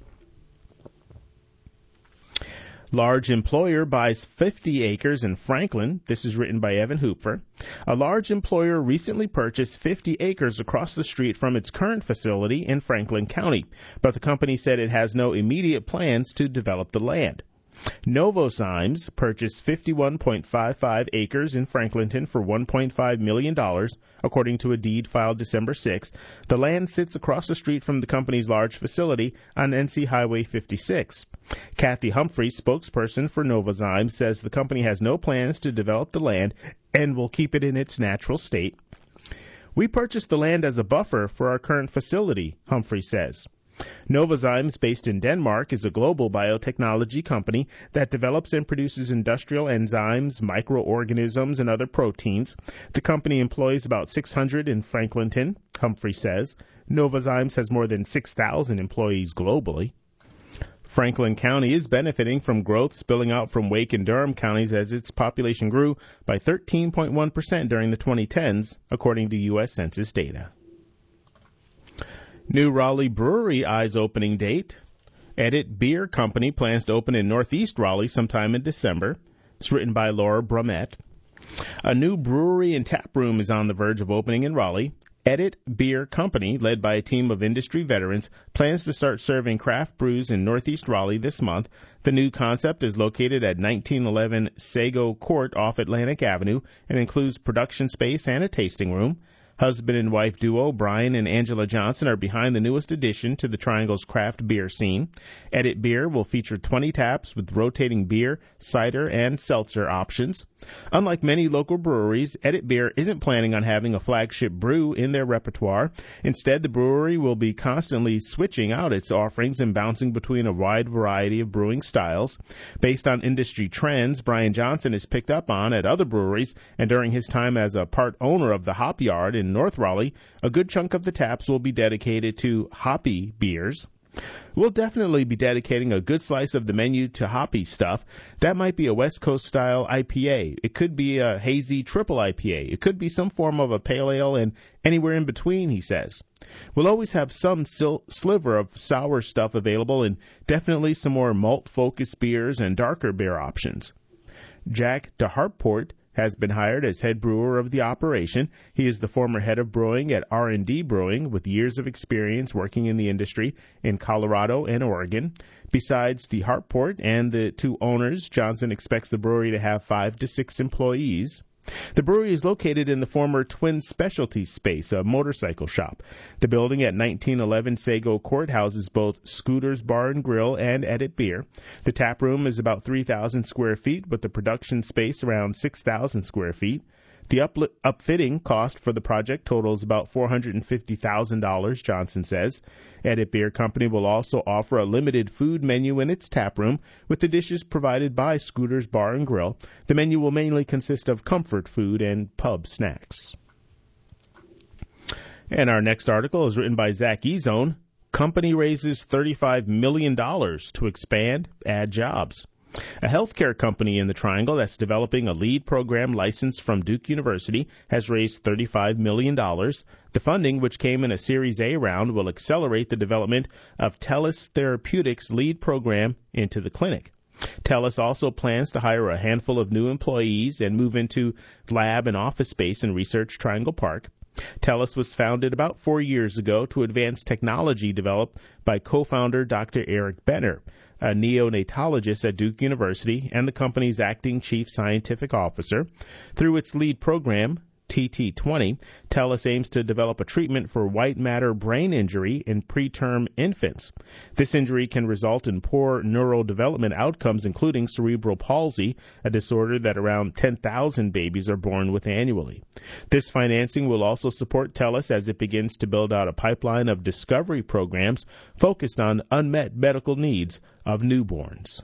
Large employer buys fifty acres in Franklin. This is written by Evan Hooper. A large employer recently purchased fifty acres across the street from its current facility in Franklin County, but the company said it has no immediate plans to develop the land. Novozymes purchased fifty-one point five five acres in Franklinton for one point five million dollars, according to a deed filed December sixth. The land sits across the street from the company's large facility on N C Highway fifty-six. Kathy Humphrey, spokesperson for Novozymes, says the company has no plans to develop the land and will keep it in its natural state. We purchased the land as a buffer for our current facility, Humphrey says. Novozymes, based in Denmark, is a global biotechnology company that develops and produces industrial enzymes, microorganisms, and other proteins. The company employs about six hundred in Franklinton, Humphrey says. Novozymes has more than six thousand employees globally. Franklin County is benefiting from growth spilling out from Wake and Durham counties as its population grew by thirteen point one percent during the twenty tens, according to U S Census data. New Raleigh Brewery eyes opening date. Edit Beer Company plans to open in Northeast Raleigh sometime in December. It's written by Laura Brumett. A new brewery and tap room is on the verge of opening in Raleigh. Edit Beer Company, led by a team of industry veterans, plans to start serving craft brews in Northeast Raleigh this month. The new concept is located at nineteen eleven Sago Court off Atlantic Avenue and includes production space and a tasting room. Husband and wife duo Brian and Angela Johnson are behind the newest addition to the Triangle's craft beer scene. Edit Beer will feature twenty taps with rotating beer, cider, and seltzer options. Unlike many local breweries, Edit Beer isn't planning on having a flagship brew in their repertoire. Instead, the brewery will be constantly switching out its offerings and bouncing between a wide variety of brewing styles. Based on industry trends Brian Johnson has picked up on at other breweries, and during his time as a part owner of the Hop Yard in North Raleigh, a good chunk of the taps will be dedicated to hoppy beers. We'll definitely be dedicating a good slice of the menu to hoppy stuff. That might be a West Coast style I P A. It could be a hazy triple I P A. It could be some form of a pale ale and anywhere in between, he says. We'll always have some sil- sliver of sour stuff available and definitely some more malt-focused beers and darker beer options. Jack DeHartport has been hired as head brewer of the operation. He is the former head of brewing at R and D Brewing with years of experience working in the industry in Colorado and Oregon. Besides the Hartport and the two owners, Johnson expects the brewery to have five to six employees. The brewery is located in the former Twin Specialty Space, a motorcycle shop. The building at nineteen eleven Sago Court houses both Scooter's Bar and Grill and Edit Beer. The tap room is about three thousand square feet, with the production space around six thousand square feet. The upli- upfitting cost for the project totals about four hundred fifty thousand dollars, Johnson says. Edit Beer Company will also offer a limited food menu in its tap room, with the dishes provided by Scooter's Bar and Grill. The menu will mainly consist of comfort food and pub snacks. And our next article is written by Zach Ezone. Company raises thirty-five million dollars to expand, add jobs. A healthcare company in the Triangle that's developing a lead program licensed from Duke University has raised thirty-five million dollars. The funding, which came in a Series A round, will accelerate the development of TELUS Therapeutics' lead program into the clinic. TELUS also plans to hire a handful of new employees and move into lab and office space in Research Triangle Park. TELUS was founded about four years ago to advance technology developed by co-founder Doctor Eric Benner, a neonatologist at Duke University and the company's acting chief scientific officer. Through its lead program, T T twenty, TELUS aims to develop a treatment for white matter brain injury in preterm infants. This injury can result in poor neurodevelopment outcomes, including cerebral palsy, a disorder that around ten thousand babies are born with annually. This financing will also support TELUS as it begins to build out a pipeline of discovery programs focused on unmet medical needs of newborns.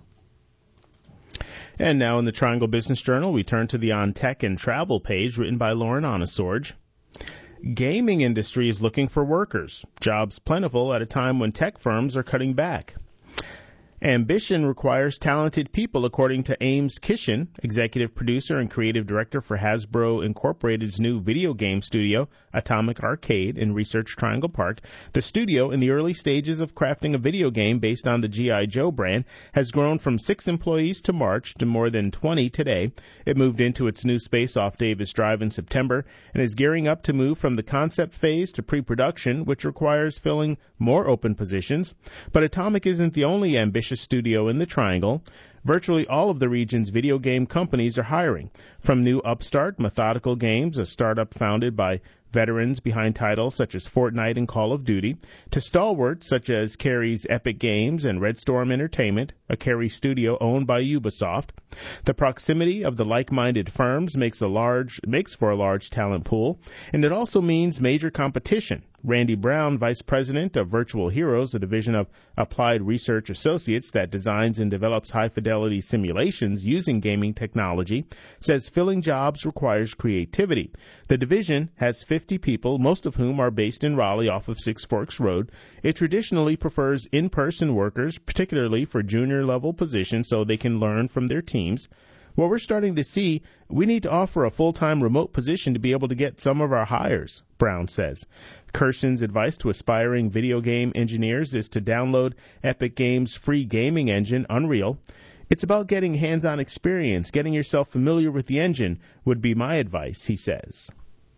And now in the Triangle Business Journal, we turn to the On Tech and Travel page written by Lauren Onosorge. Gaming industry is looking for workers. Jobs plentiful at a time when tech firms are cutting back. Ambition requires talented people, according to Ames Kishen, executive producer and creative director for Hasbro Incorporated's new video game studio, Atomic Arcade, in Research Triangle Park. The studio, in the early stages of crafting a video game based on the G I. Joe brand, has grown from six employees to March to more than twenty today. It moved into its new space off Davis Drive in September and is gearing up to move from the concept phase to pre-production, which requires filling more open positions. But Atomic isn't the only ambitious studio in the Triangle. Virtually all of the region's video game companies are hiring, from new upstart Methodical Games, a startup founded by veterans behind titles such as Fortnite and Call of Duty, to stalwarts such as Kerry's Epic Games and Red Storm Entertainment, a Kerry studio owned by Ubisoft. The proximity of the like-minded firms makes a large makes for a large talent pool, and it also means major competition. Randy Brown, vice president of Virtual Heroes, a division of Applied Research Associates that designs and develops high-fidelity simulations using gaming technology, says filling jobs requires creativity. The division has fifty people, most of whom are based in Raleigh off of Six Forks Road. It traditionally prefers in-person workers, particularly for junior-level positions, so they can learn from their teams. What we're starting to see, we need to offer a full-time remote position to be able to get some of our hires, Brown says. Kirshen's advice to aspiring video game engineers is to download Epic Games' free gaming engine, Unreal. It's about getting hands-on experience, getting yourself familiar with the engine would be my advice, he says.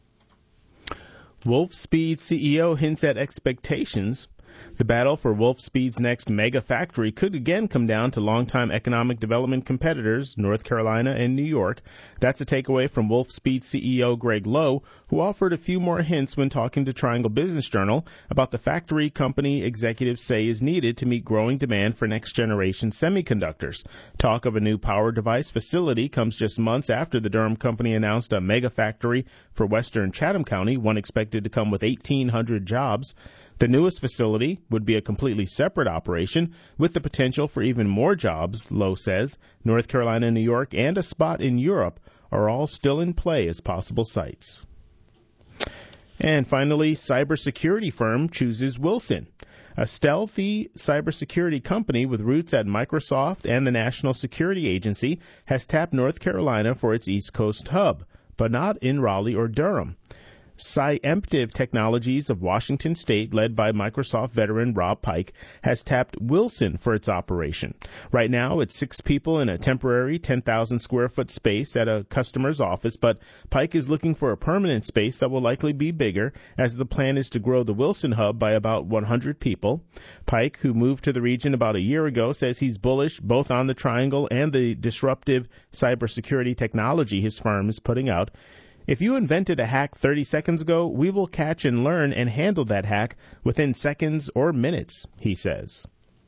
Wolfspeed C E O hints at expectations. The battle for Wolfspeed's next mega factory could again come down to longtime economic development competitors, North Carolina and New York. That's a takeaway from Wolfspeed C E O Greg Lowe, who offered a few more hints when talking to Triangle Business Journal about the factory company executives say is needed to meet growing demand for next-generation semiconductors. Talk of a new power device facility comes just months after the Durham company announced a mega factory for western Chatham County, one expected to come with eighteen hundred jobs. The newest facility would be a completely separate operation with the potential for even more jobs, Lowe says. North Carolina, New York, and a spot in Europe are all still in play as possible sites. And finally, cybersecurity firm chooses Wilson. A stealthy cybersecurity company with roots at Microsoft and the National Security Agency has tapped North Carolina for its East Coast hub, but not in Raleigh or Durham. Sciemptive Technologies of Washington State, led by Microsoft veteran Rob Pike, has tapped Wilson for its operation. Right now, it's six people in a temporary ten thousand square foot space at a customer's office, but Pike is looking for a permanent space that will likely be bigger, as the plan is to grow the Wilson hub by about one hundred people. Pike, who moved to the region about a year ago, says he's bullish both on the Triangle and the disruptive cybersecurity technology his firm is putting out. If you invented a hack thirty seconds ago, we will catch and learn and handle that hack within seconds or minutes, he says.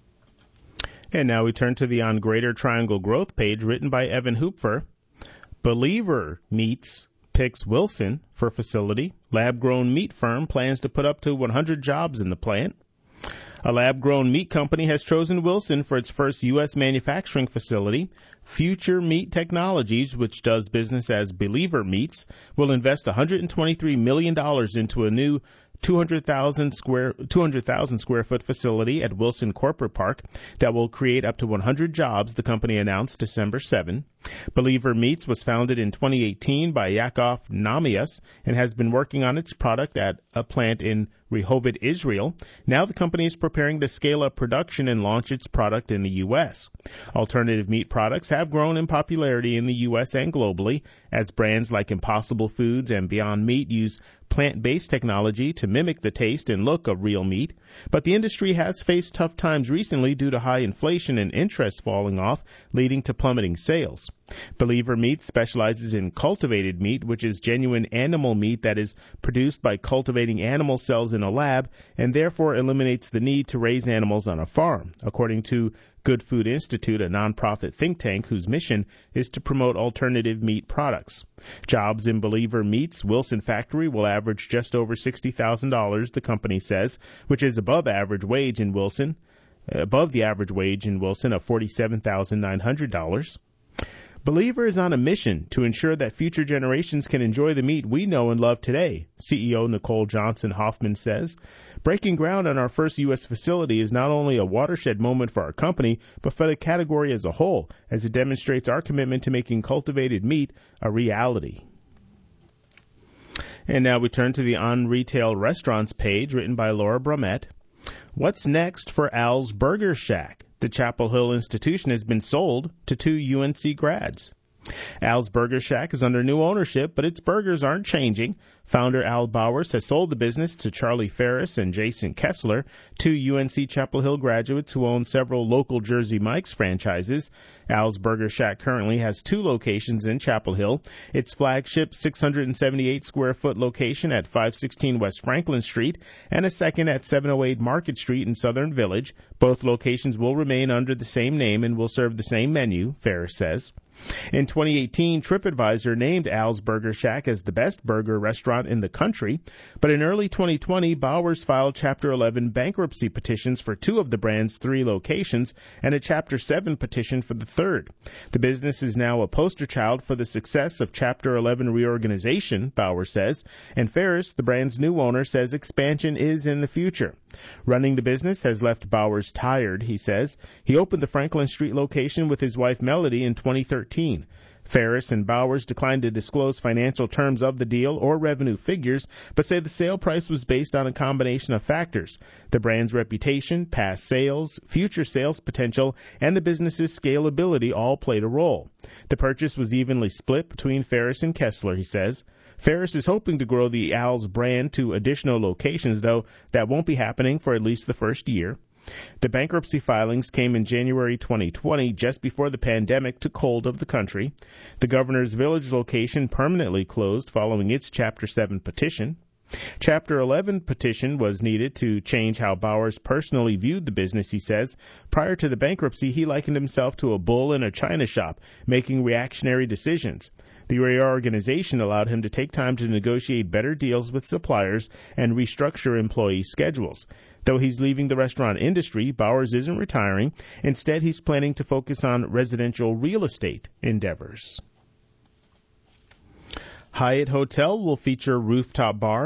And now we turn to the On Greater Triangle Growth page, written by Evan Hupfer. Believer Meats picks Wilson for facility. Lab-grown meat firm plans to put up to one hundred jobs in the plant. A lab-grown meat company has chosen Wilson for its first U S manufacturing facility. Future Meat Technologies, which does business as Believer Meats, will invest one hundred twenty-three million dollars into a new two hundred thousand square two hundred thousand square foot facility at Wilson Corporate Park that will create up to one hundred jobs, the company announced December seventh. Believer Meats was founded in twenty eighteen by Yaakov Namias and has been working on its product at a plant in Rehovot, Israel. Now the company is preparing to scale up production and launch its product in the U S. Alternative meat products have grown in popularity in the U S and globally, as brands like Impossible Foods and Beyond Meat use plant-based technology to mimic the taste and look of real meat. But the industry has faced tough times recently due to high inflation and interest falling off, leading to plummeting sales. Believer Meat specializes in cultivated meat, which is genuine animal meat that is produced by cultivating animal cells in a lab and therefore eliminates the need to raise animals on a farm, according to Good Food Institute, a nonprofit think tank whose mission is to promote alternative meat products. Jobs in Believer Meat's Wilson factory will average just over sixty thousand dollars, the company says, which is above average wage in Wilson, above the average wage in Wilson of forty-seven thousand nine hundred dollars. Believer is on a mission to ensure that future generations can enjoy the meat we know and love today, C E O Nicole Johnson Hoffman says. Breaking ground on our first U S facility is not only a watershed moment for our company, but for the category as a whole, as it demonstrates our commitment to making cultivated meat a reality. And now we turn to the On Retail Restaurants page, written by Laura Brumett. What's next for Al's Burger Shack? The Chapel Hill institution has been sold to two U N C grads. Al's Burger Shack is under new ownership, but its burgers aren't changing. Founder Al Bowers has sold the business to Charlie Ferris and Jason Kessler, two U N C Chapel Hill graduates who own several local Jersey Mike's franchises. Al's Burger Shack currently has two locations in Chapel Hill. Its flagship six hundred seventy-eight square foot location at five sixteen West Franklin Street and a second at seven oh eight Market Street in Southern Village. Both locations will remain under the same name and will serve the same menu, Ferris says. In twenty eighteen, TripAdvisor named Al's Burger Shack as the best burger restaurant in the country, but in early twenty twenty, Bowers filed Chapter eleven bankruptcy petitions for two of the brand's three locations and a Chapter seven petition for the third. The business is now a poster child for the success of Chapter eleven reorganization, Bowers says, and Ferris, the brand's new owner, says expansion is in the future. Running the business has left Bowers tired, he says. He opened the Franklin Street location with his wife Melody in twenty thirteen. Ferris and Bowers declined to disclose financial terms of the deal or revenue figures, but say the sale price was based on a combination of factors: the brand's reputation, past sales, future sales potential, and the business's scalability all played a role. The purchase was evenly split between Ferris and Kessler, he says. Ferris is hoping to grow the Al's brand to additional locations, though that won't be happening for at least the first year. The bankruptcy filings came in January twenty twenty, just before the pandemic took hold of the country. The Governor's Village location permanently closed following its Chapter seven petition. Chapter eleven petition was needed to change how Bowers personally viewed the business, he says. Prior to the bankruptcy, he likened himself to a bull in a china shop, making reactionary decisions. The reorganization allowed him to take time to negotiate better deals with suppliers and restructure employee schedules. Though he's leaving the restaurant industry, Bowers isn't retiring. Instead, he's planning to focus on residential real estate endeavors. Hyatt Hotel will feature rooftop bar.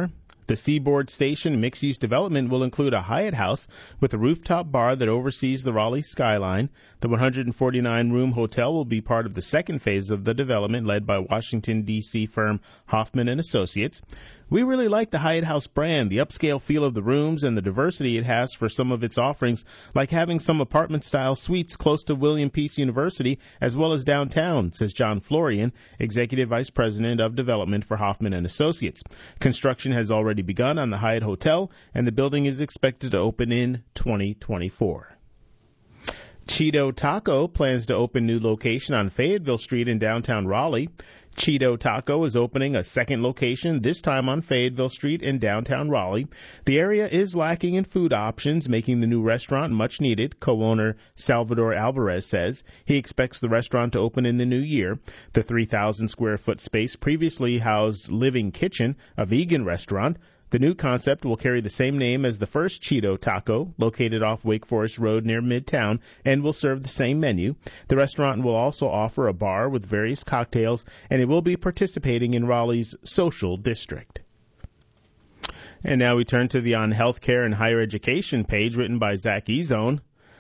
The Seaboard Station mixed-use development will include a Hyatt House with a rooftop bar that oversees the Raleigh skyline. The one hundred forty-nine room hotel will be part of the second phase of the development led by Washington, D C firm Hoffman and Associates. We really like the Hyatt House brand, the upscale feel of the rooms, and the diversity it has for some of its offerings, like having some apartment-style suites close to William Peace University as well as downtown, says John Florian, Executive Vice President of Development for Hoffman and Associates. Construction has already begun on the Hyatt Hotel, and the building is expected to open in twenty twenty-four. Cheeto Taco plans to open new location on Fayetteville Street in downtown Raleigh. Cheeto Taco is opening a second location, this time on Fayetteville Street in downtown Raleigh. The area is lacking in food options, making the new restaurant much needed, co-owner Salvador Alvarez says. He expects the restaurant to open in the new year. The three thousand square foot space previously housed Living Kitchen, a vegan restaurant. The new concept will carry the same name as the first Cheeto Taco, located off Wake Forest Road near Midtown, and will serve the same menu. The restaurant will also offer a bar with various cocktails, and it will be participating in Raleigh's social district. And now we turn to the On Healthcare and Higher Education page written by Zach Ezone.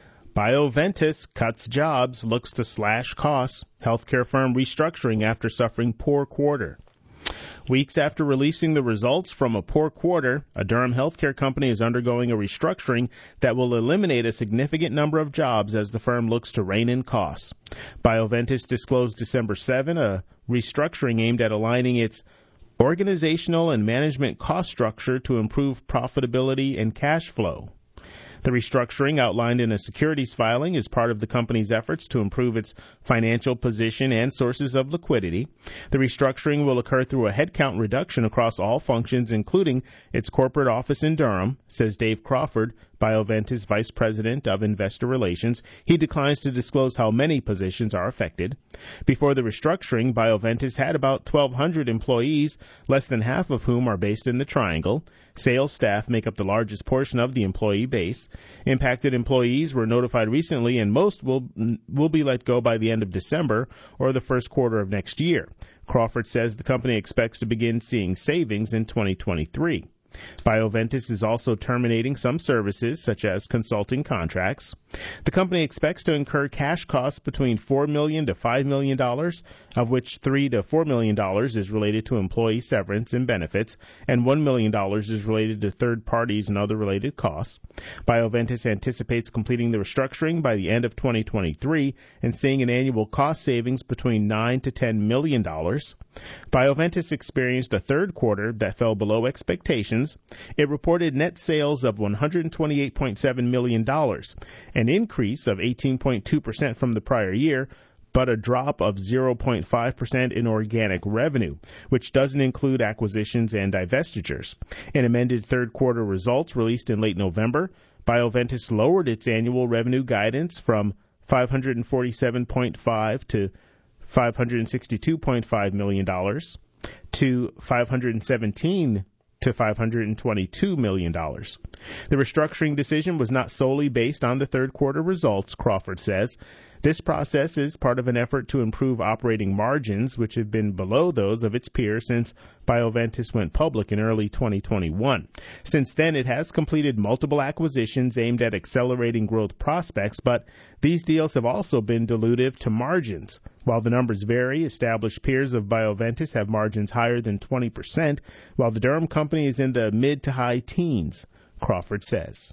Bioventus cuts jobs, looks to slash costs. Healthcare firm restructuring after suffering poor quarter. Weeks after releasing the results from a poor quarter, a Durham healthcare company is undergoing a restructuring that will eliminate a significant number of jobs as the firm looks to rein in costs. Bioventus disclosed December seventh a restructuring aimed at aligning its organizational and management cost structure to improve profitability and cash flow. The restructuring, outlined in a securities filing, is part of the company's efforts to improve its financial position and sources of liquidity. The restructuring will occur through a headcount reduction across all functions, including its corporate office in Durham, says Dave Crawford, Bioventus Vice President of Investor Relations. He declines to disclose how many positions are affected. Before the restructuring, Bioventus had about twelve hundred employees, less than half of whom are based in the Triangle. Sales staff make up the largest portion of the employee base. Impacted employees were notified recently, and most will will be let go by the end of December or the first quarter of next year. Crawford says the company expects to begin seeing savings in twenty twenty-three. Bioventus is also terminating some services, such as consulting contracts. The company expects to incur cash costs between four million dollars to five million dollars, of which three to four million dollars is related to employee severance and benefits, and one million dollars is related to third parties and other related costs. Bioventus anticipates completing the restructuring by the end of twenty twenty-three and seeing an annual cost savings between nine to ten million dollars. Bioventus experienced a third quarter that fell below expectations. It reported net sales of one hundred twenty-eight point seven million dollars, an increase of eighteen point two percent from the prior year, but a drop of zero point five percent in organic revenue, which doesn't include acquisitions and divestitures. In amended third quarter results released in late November, Bioventus lowered its annual revenue guidance from five hundred forty-seven point five to five hundred sixty-two point five million dollars to five hundred seventeen to five hundred twenty-two million dollars. The restructuring decision was not solely based on the third quarter results, Crawford says. This process is part of an effort to improve operating margins, which have been below those of its peers since Bioventus went public in early twenty twenty-one. Since then, it has completed multiple acquisitions aimed at accelerating growth prospects, but these deals have also been dilutive to margins. While the numbers vary, established peers of Bioventus have margins higher than twenty percent, while the Durham company is in the mid to high teens, Crawford says.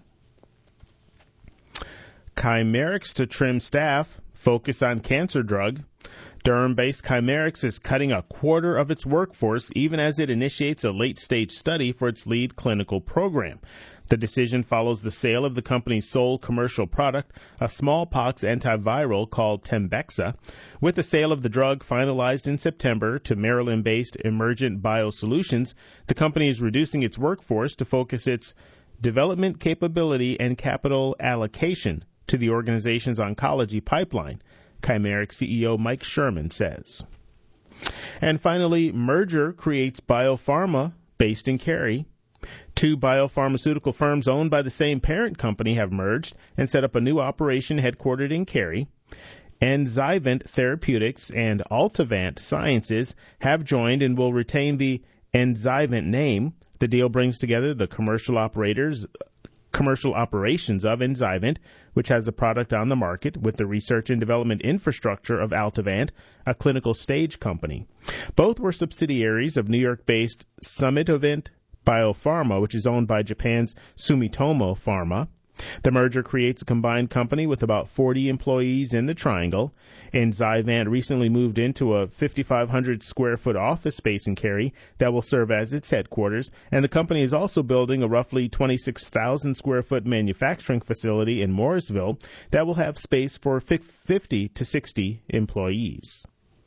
Chimerix to trim staff, focus on cancer drug. Durham-based Chimerix is cutting a quarter of its workforce even as it initiates a late-stage study for its lead clinical program. The decision follows the sale of the company's sole commercial product, a smallpox antiviral called Tembexa. With the sale of the drug finalized in September to Maryland-based Emergent Biosolutions, the company is reducing its workforce to focus its development capability and capital allocation to the organization's oncology pipeline, Chimerix C E O Mike Sherman says. And finally, merger creates biopharma based in Cary. Two biopharmaceutical firms owned by the same parent company have merged and set up a new operation headquartered in Cary. Enzivant Therapeutics and Altavant Sciences have joined and will retain the Enzivant name. The deal brings together the commercial operators commercial operations of Enzivant, which has a product on the market, with the research and development infrastructure of Altavant, a clinical stage company. Both were subsidiaries of New York-based Summitovant Biopharma, which is owned by Japan's Sumitomo Pharma. The merger creates a combined company with about forty employees in the Triangle. Enzivant recently moved into a fifty-five hundred square foot office space in Cary that will serve as its headquarters, and the company is also building a roughly twenty-six thousand square foot manufacturing facility in Morrisville that will have space for fifty to sixty employees.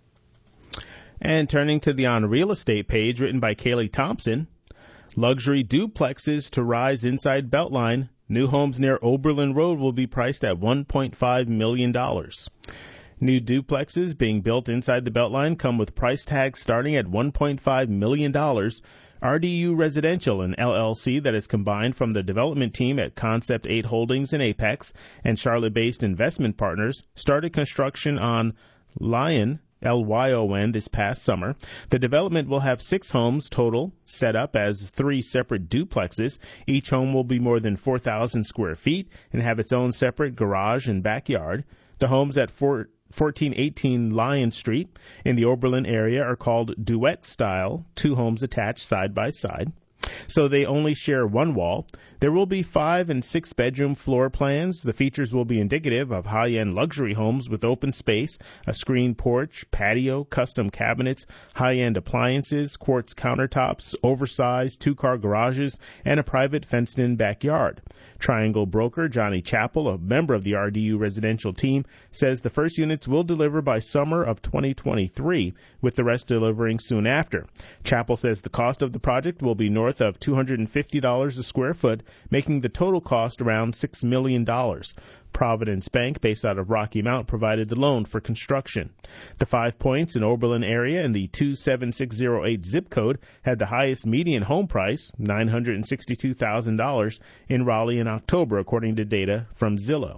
And turning to the On Real Estate page, written by Kaylee Thompson, luxury duplexes to rise inside Beltline. New homes near Oberlin Road will be priced at one point five million dollars. New duplexes being built inside the Beltline come with price tags starting at one point five million dollars. R D U Residential, an L L C that is combined from the development team at Concept eight Holdings in Apex and Charlotte-based investment partners, started construction on Lyon, L Y O N, this past summer. The development will have six homes total, set up as three separate duplexes. Each home will be more than four thousand square feet and have its own separate garage and backyard. The homes at fourteen eighteen Lyon Street in the Oberlin area are called Duet Style, two homes attached side by side. So they only share one wall. There will be five and six bedroom floor plans. The features will be indicative of high-end luxury homes with open space, a screened porch, patio, custom cabinets, high-end appliances, quartz countertops, oversized two-car garages, and a private fenced-in backyard. Triangle broker Johnny Chappell, a member of the R D U residential team, says the first units will deliver by summer of twenty twenty-three, with the rest delivering soon after. Chappell says the cost of the project will be north of two hundred fifty dollars a square foot, making the total cost around six million dollars. Providence Bank, based out of Rocky Mount, provided the loan for construction. The Five Points in Oberlin area and the two seven six zero eight zip code had the highest median home price, nine hundred sixty-two thousand dollars, in Raleigh in October, according to data from Zillow.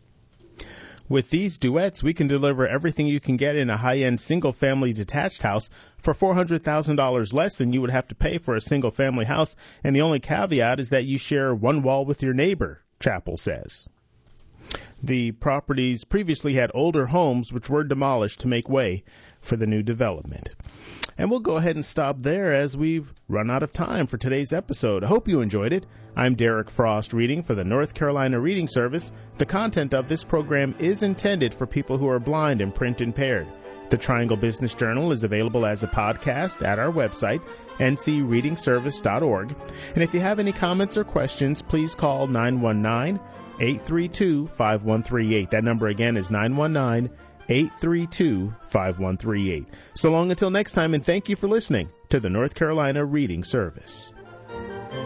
With these duets, we can deliver everything you can get in a high-end single-family detached house for four hundred thousand dollars less than you would have to pay for a single-family house, and the only caveat is that you share one wall with your neighbor, Chappell says. The properties previously had older homes which were demolished to make way for the new development. And we'll go ahead and stop there as we've run out of time for today's episode. I hope you enjoyed it. I'm Derek Frost reading for the North Carolina Reading Service. The content of this program is intended for people who are blind and print impaired. The Triangle Business Journal is available as a podcast at our website, n c reading service dot org. And if you have any comments or questions, please call nine one nine, eight three two, five one three eight. That number again is nine one nine, eight three two, five one three eight. So long until next time, and thank you for listening to the North Carolina Reading Service.